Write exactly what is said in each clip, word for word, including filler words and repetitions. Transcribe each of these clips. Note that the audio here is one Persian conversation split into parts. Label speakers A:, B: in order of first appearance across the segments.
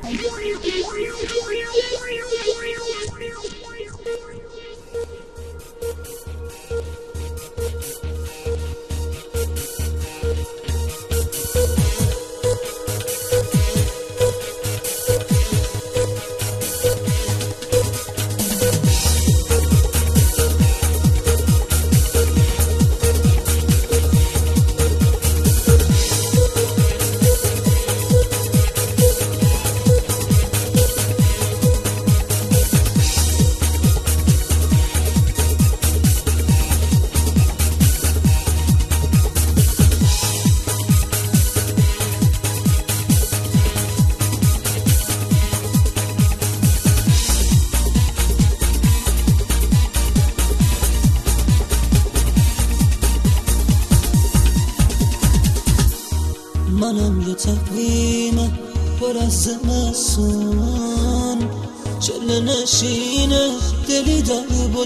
A: منم یه تقویم پر از زمستون، چله نشینه دلی در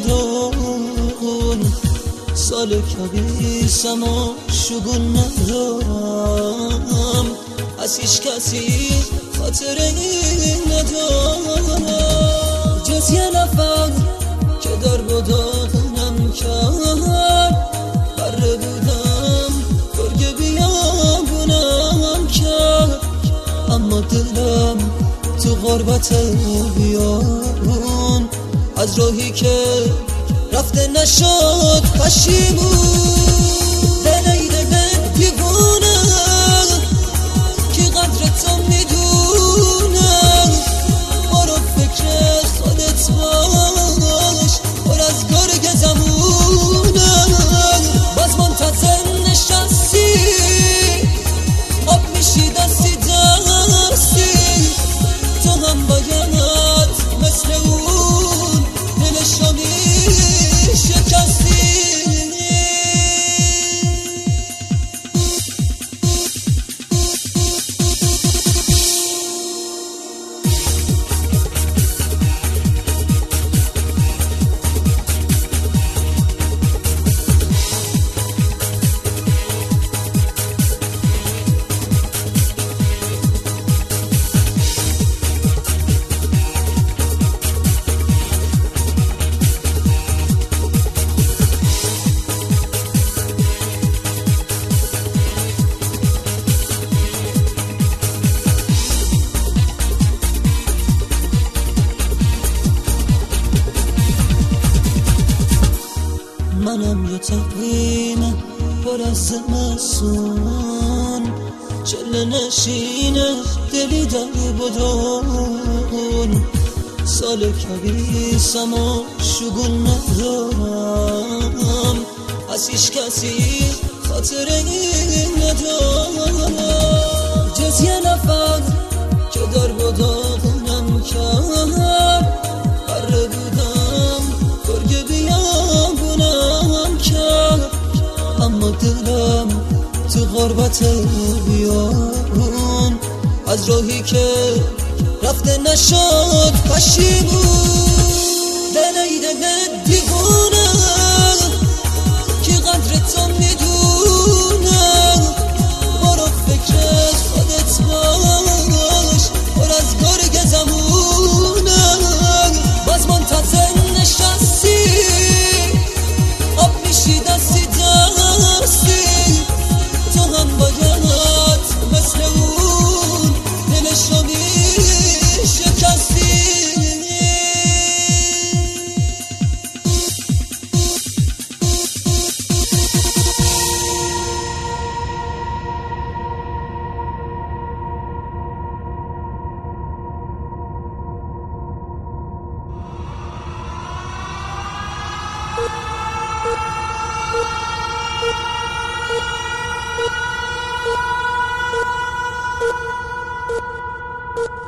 A: بدون. سال کبیسم و شگون ندارم، از هیچ کسی خاطره ندارم جز یه نفر که در بدانم کرد. بره بودم گرگ بیابونم کرد، اما دلم تو غربت بیابون از راهی که رفته نشد پشیمون. دل ای دل دیوونه که قدر تو میدونه، برو فکر خودت باش، پر از گرگ زمونه. باز منتظر نشستی، آب میشی دستی دستی، تو هم باید مثل اون دلشو میشکستی. منم یه تقویم پر از زمستون، چله نشینه دلی در بدون. سال کبیسم و شگون ندارم، از هیچ کسی خاطره ندارم جز یه نفر که در بدانم کرد. بره بودم گرگ بیابونم کرد، اما دلم تو غربت بیابون از راهی که رفته نشد پشیمون. دل ای دل دیوونه که قدر تو میدونه، برو فکر خودت باش، پر از گرگ زمونه. باز منتظر نشستی، آب میشی دستی دستی، تو هم باید مثل اون دلشو میشکستی.
B: you.